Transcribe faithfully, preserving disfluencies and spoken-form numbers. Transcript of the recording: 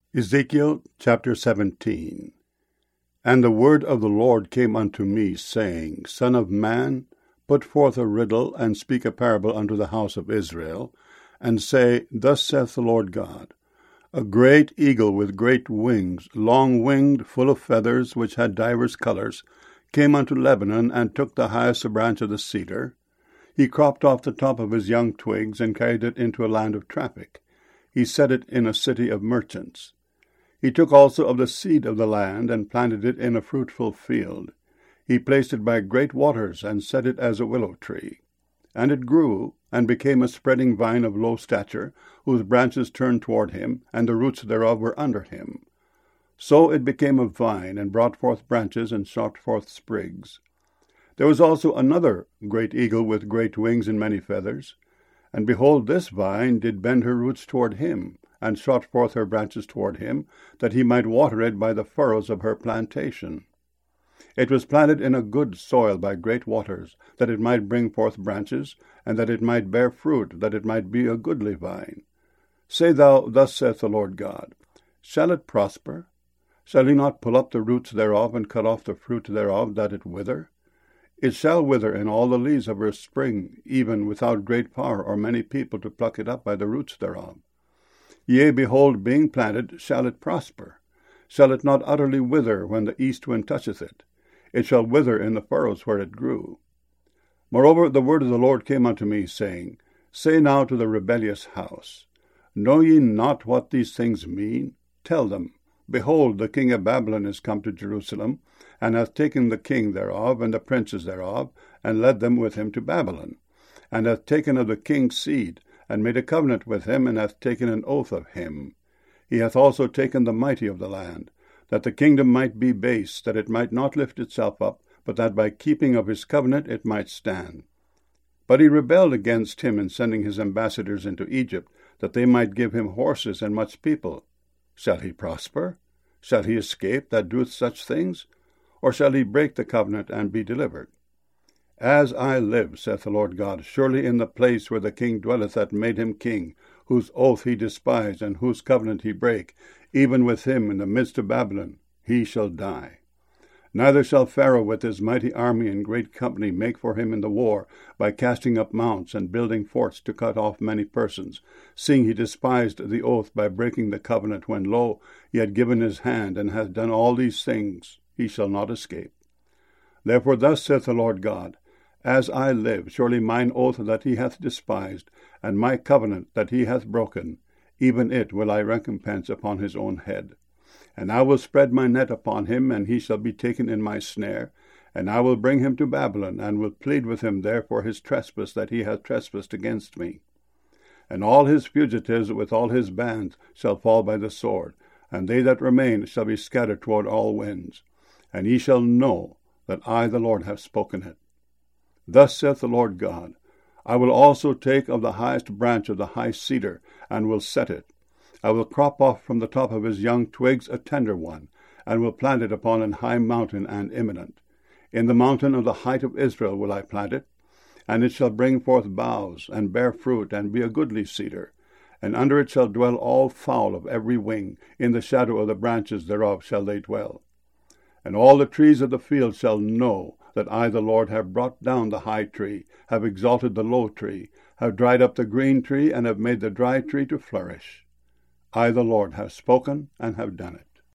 Ezekiel chapter seventeen. And the word of the Lord came unto me, saying, Son of man, put forth a riddle, and speak a parable unto the house of Israel, and say, Thus saith the Lord God, A great eagle with great wings, long-winged, full of feathers, which had divers colours, came unto Lebanon, and took the highest branch of the cedar. He cropped off the top of his young twigs, and carried it into a land of traffic. He set it in a city of merchants. He took also of the seed of the land, and planted it in a fruitful field. He placed it by great waters, and set it as a willow tree. And it grew, and became a spreading vine of low stature, whose branches turned toward him, and the roots thereof were under him. So it became a vine, and brought forth branches, and shot forth sprigs. There was also another great eagle with great wings and many feathers. And behold, this vine did bend her roots toward him, and shot forth her branches toward him, that he might water it by the furrows of her plantation. It was planted in a good soil by great waters, that it might bring forth branches, and that it might bear fruit, that it might be a goodly vine. Say thou, Thus saith the Lord God, Shall it prosper? Shall he not pull up the roots thereof, and cut off the fruit thereof, that it wither? It shall wither in all the leaves of her spring, even without great power or many people to pluck it up by the roots thereof. Yea, behold, being planted, shall it prosper? Shall it not utterly wither when the east wind toucheth it? It shall wither in the furrows where it grew. Moreover, the word of the Lord came unto me, saying, Say now to the rebellious house, Know ye not what these things mean? Tell them, Behold, the king of Babylon is come to Jerusalem, and hath taken the king thereof, and the princes thereof, and led them with him to Babylon, and hath taken of the king's seed, and made a covenant with him, and hath taken an oath of him. He hath also taken the mighty of the land, that the kingdom might be base, that it might not lift itself up, but that by keeping of his covenant it might stand. But he rebelled against him in sending his ambassadors into Egypt, that they might give him horses and much people. Shall he prosper? Shall he escape that doeth such things? Or shall he break the covenant and be delivered? As I live, saith the Lord God, surely in the place where the king dwelleth that made him king, whose oath he despised, and whose covenant he brake, even with him in the midst of Babylon, he shall die. Neither shall Pharaoh with his mighty army and great company make for him in the war, by casting up mounts and building forts to cut off many persons, seeing he despised the oath by breaking the covenant, when, lo, he had given his hand, and hath done all these things, he shall not escape. Therefore thus saith the Lord God, As I live, surely mine oath that he hath despised, and my covenant that he hath broken, even it will I recompense upon his own head. And I will spread my net upon him, and he shall be taken in my snare, and I will bring him to Babylon, and will plead with him there for his trespass that he hath trespassed against me. And all his fugitives with all his bands shall fall by the sword, and they that remain shall be scattered toward all winds. And ye shall know that I the Lord have spoken it. Thus saith the Lord God, I will also take of the highest branch of the high cedar, and will set it. I will crop off from the top of his young twigs a tender one, and will plant it upon an high mountain and eminent. In the mountain of the height of Israel will I plant it, and it shall bring forth boughs, and bear fruit, and be a goodly cedar. And under it shall dwell all fowl of every wing, in the shadow of the branches thereof shall they dwell. And all the trees of the field shall know that I the Lord have brought down the high tree, have exalted the low tree, have dried up the green tree, and have made the dry tree to flourish. I the Lord have spoken and have done it.